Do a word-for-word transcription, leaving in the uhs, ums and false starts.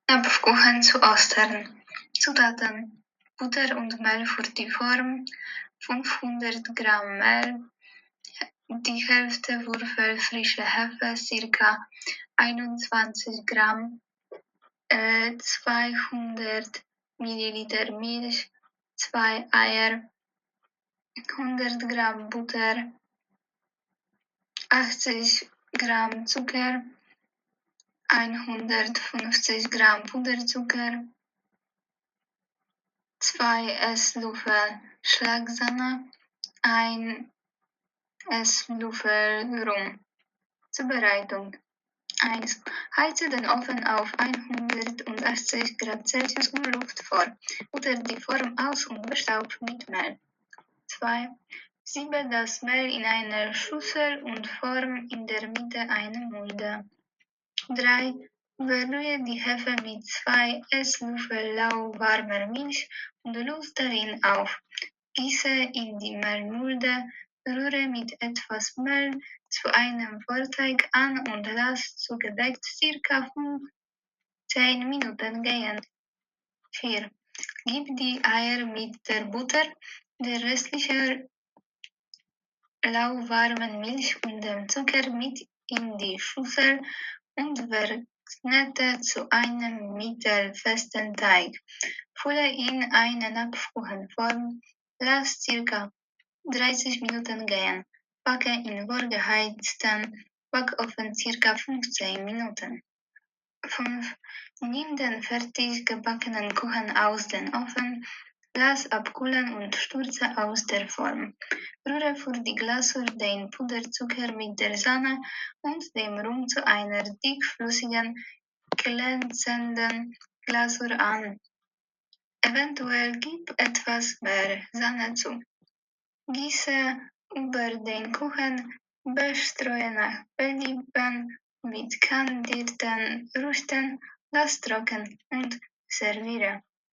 Napfkuchen zu Ostern. Zutaten: Butter und Mehl für die Form, fünfhundert Gramm Mehl, die Hälfte Würfel frische Hefe, circa einundzwanzig Gramm, äh, zweihundert Milliliter Milch, zwei Eier, hundert Gramm Butter, achtzig Gramm Zucker, hundertfünfzig Gramm Puderzucker, zwei Esslöffel Schlagsahne, ein Esslöffel Rum. Zubereitung: eins. Heize den Ofen auf hundertachtzig Grad Celsius und Luft vor. Butter die Form aus und bestaubt mit Mehl. zwei. Siebe das Mehl in eine Schüssel und form in der Mitte eine Mulde. drei. Verrühre die Hefe mit zwei Esslöffel lauwarmer Milch und löse darin auf. Gieße in die Mehlmulde, rühre mit etwas Mehl zu einem Vorteig an und lass zugedeckt circa fünfzehn Minuten gehen. vier. Gib die Eier mit der Butter, der restlichen lauwarmen Milch und dem Zucker mit in die Schüssel und verknete zu einem mittelfesten Teig. Fülle in eine Napfkuchenform, lass circa dreißig Minuten gehen. Backe in vorgeheizten Backofen circa fünfzehn Minuten. fünf. Nimm den fertig gebackenen Kuchen aus dem Ofen, lass abkühlen und stürze aus der Form. Rühre für die Glasur den Puderzucker mit der Sahne und dem Rum zu einer dickflüssigen, glänzenden Glasur an. Eventuell gib etwas mehr Sahne zu. Gieße über den Kuchen, bestreue nach Belieben mit kandierten Früchten, lass trocken und serviere.